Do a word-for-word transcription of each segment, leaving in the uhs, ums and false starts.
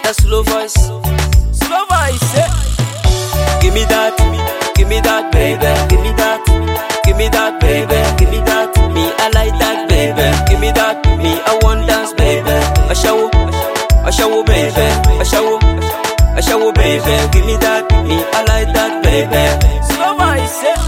a slow voice, slow voice. Eh? Give me that, give me that, baby. Give me that, give me that, baby. Give me that, me I like that, baby. Give me that, me I want dance, baby. A show, a show, baby. A show, a show, baby. Give me that, me I like that, baby. Slow voice. Eh?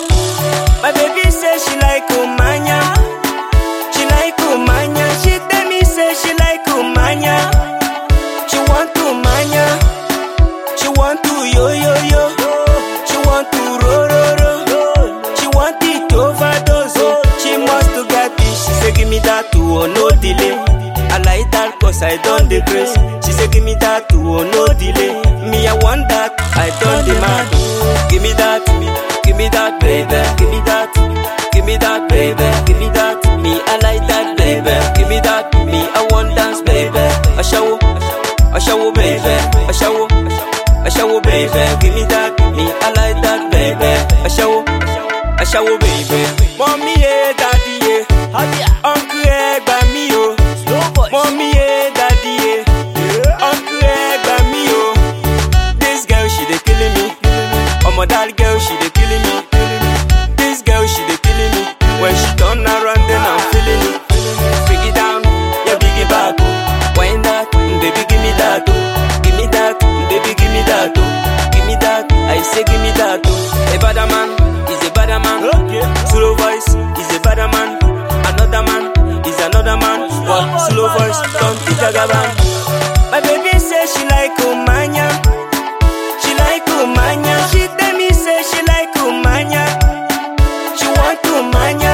My baby says she like Umanya. She like Umanya. She tell me say she like Umanya. She want to manya. She want to yo yo yo. She want to ro ro ro. She want it overdose. She must to get it. She say give me that too, oh no delay. I like that cause I done the grace. She say give me that too, oh no delay. Me I want that, I done demand. Give me that, give me that, baby. Give me that, give me that, baby. Give me that, me I like that, baby. Give me that, me I want dance, baby. A show, a show, baby. A show, a show, baby. Give me that, me I like that, baby. A show, a show, baby. Mommy, yeah, daddy, yeah. Uncle, yeah, by me, oh. Mommy, yeah, daddy, yeah. Uncle, yeah, by me, oh. This girl, she dey killing me. Oh, my that girl, she dey killing me. This girl, she dey killing me. When she turn around, then I'm feeling it. Break it down, yeah, big it back, oh. Why that, baby, give me that, oh. Give me that, baby, give me that, oh. Give me that, I say give me that, oh. A bad man is a bad man. Okay. Slow voice is a bad man. Another man is another man. But slow voice come to Jagaban. My baby say she like Umanya. She like Umanya. She tell me say she like Umanya. She want to manya.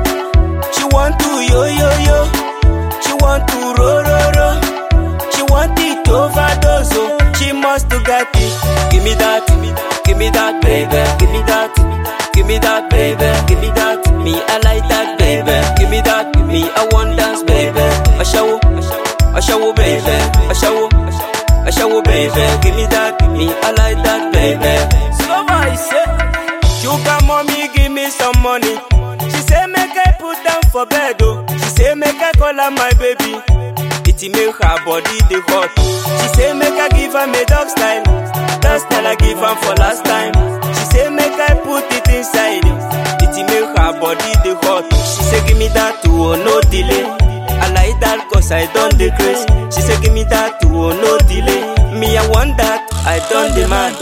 She want to yo yo yo. She want to ro ro ro. She want it overdose. Oh. She must to get it. Give me that, give me that, baby. Give me that, give me that, baby. Give me that, me I like that, baby. Give me that, me I want dance, baby. A show, a show, baby. A show, a show, baby. Give me that, me I like that, baby. Slow voice, eh? Sugar mommy, give me some money. She say make I put down for bed, oh. She say make I call her my baby. It make her body the hot. She say make I give her me dog style. That style I give her for last time. She say make I put it inside. It make her body the hot. She say give me that too, oh no delay. I like that cause I done the grace. She say give me that too, oh no delay. Me I want that, I done demand.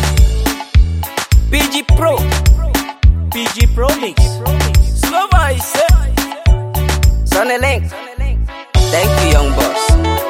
P G Pro, P G Pro Mix, Slow Voice, eh? Sonny Link. Thank you, young boss.